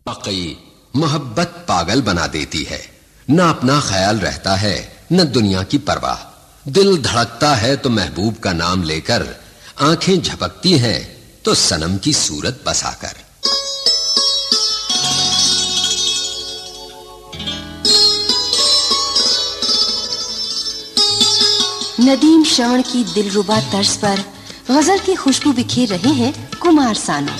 वाकई मोहब्बत पागल बना देती है, न अपना ख्याल रहता है न दुनिया की परवाह। दिल धड़कता है तो महबूब का नाम लेकर, आंखें झपकती हैं तो सनम की सूरत बसाकर। नदीम श्रवण की दिलरुबा तर्ज पर गजल की खुशबू बिखेर रहे हैं कुमार सानू।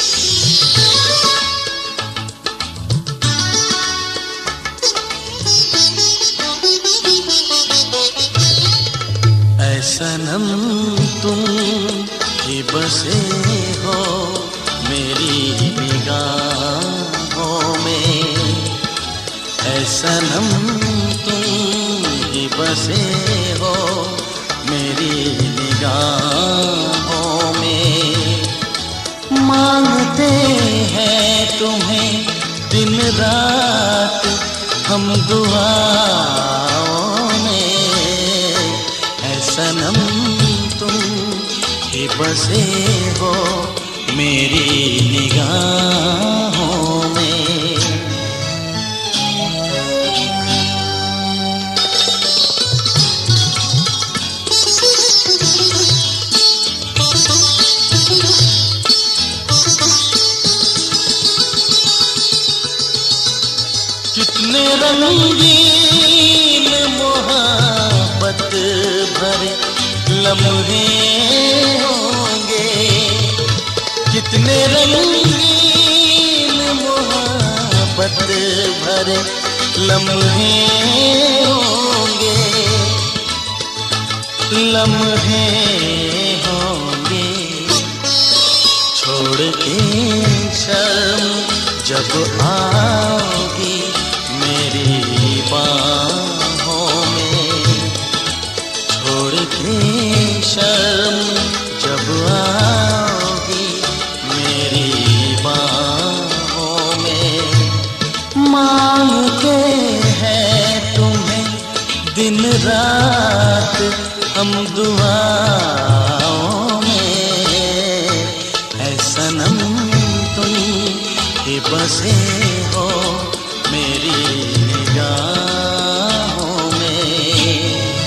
ऐ सनम तुम ही बसे हो मेरी निगाहों में, ऐ सनम तुम ही बसे हो मेरी निगाहों में। मांगते हैं तुम्हें दिन रात हम दुआओं में, ऐ सनम तुम ही बसे हो मेरी निगाहों में। कितने रंगीन मोहब्बत भरे लम्हे होंगे, कितने रंगीन मोहब्बत भरे लम्हे होंगे, लम्हे होंगे। छोड़ के शर्म जब आओगी मेरी बाहों में, छोड़ के शर्म जब आओगी मेरी बाहों में। मांगते हैं तुम्हें दिन रात हम दुआओं में, ऐ सनम तुम ही बसे हो मेरी निगाहों में।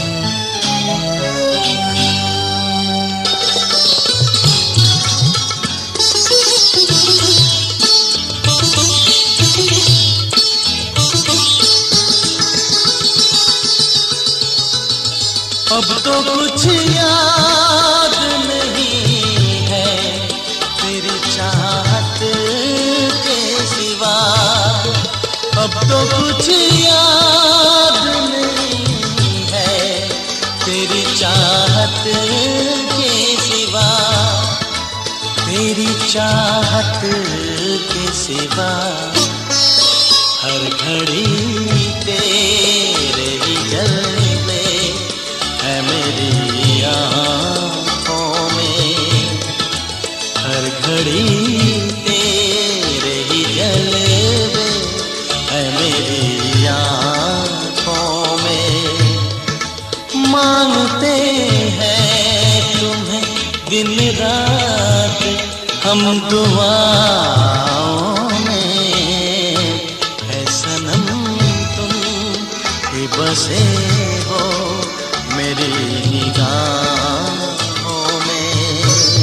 अब तो कुछ याद नहीं है तेरी चाहत के सिवा, अब तो कुछ याद नहीं है तेरी चाहत के सिवा, तेरी चाहत के सिवा। हर घड़ी तेरे ही जलवे है मेरी आँखों में, हर घड़ी तेरे ही जलवे है मेरी आँखों में। मांगते हैं तुम्हें दिन रात हम दुआओं में, ऐ सनम तुम ही बसे हो मेरी निगाहों में।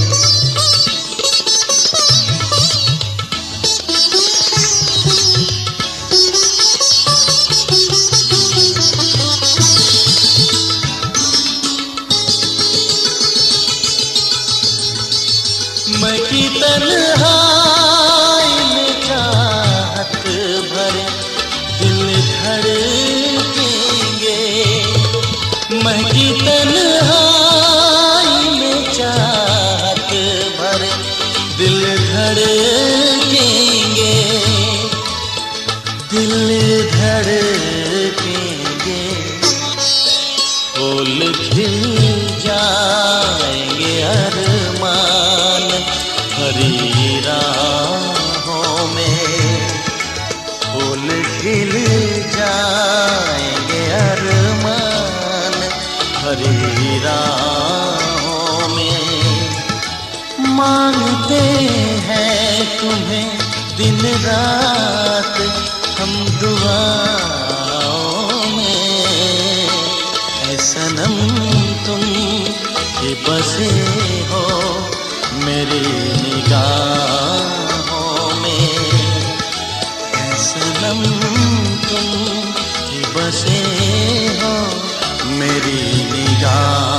मैं की तन्हाई में चाहत भरे दिल धड़केंगे, मैं की तन्हाई में चाहत भरे दिल धड़केंगे, दिल धड़केंगे। फूल खिल जाएंगे अरमान हरी राहों में, फूल खिल जाएंगे अरमान हरी राहों में। मांगते हैं तुम्हें दिन रात हम दुआओं में, ऐ सनम तुम ही बसे हो मेरी निगाहों में, ऐ सनम तुम ही बसे हो मेरी निगाह